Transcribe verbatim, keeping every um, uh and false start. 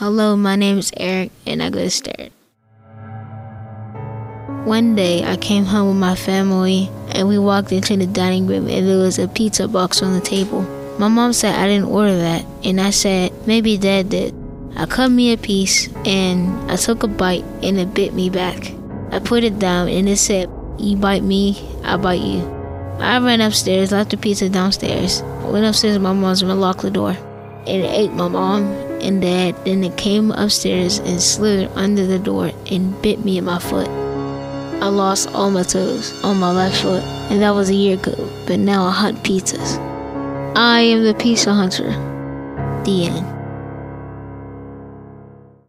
Hello, my name is Eric, and I go to Sturt. One day, I came home with my family, and we walked into the dining room, and there was a pizza box on the table. My mom said I didn't order that, and I said maybe Dad did. I cut me a piece, and I took a bite, and it bit me back. I put it down, and it said, "You bite me, I bite you." I ran upstairs, left the pizza downstairs. I went upstairs to my mom's room and locked the door. It ate my mom and Dad, then it came upstairs and slithered under the door and bit me in my foot. I lost all my toes on my left foot, and that was a year ago, but now I hunt pizzas. I am the pizza hunter. The end.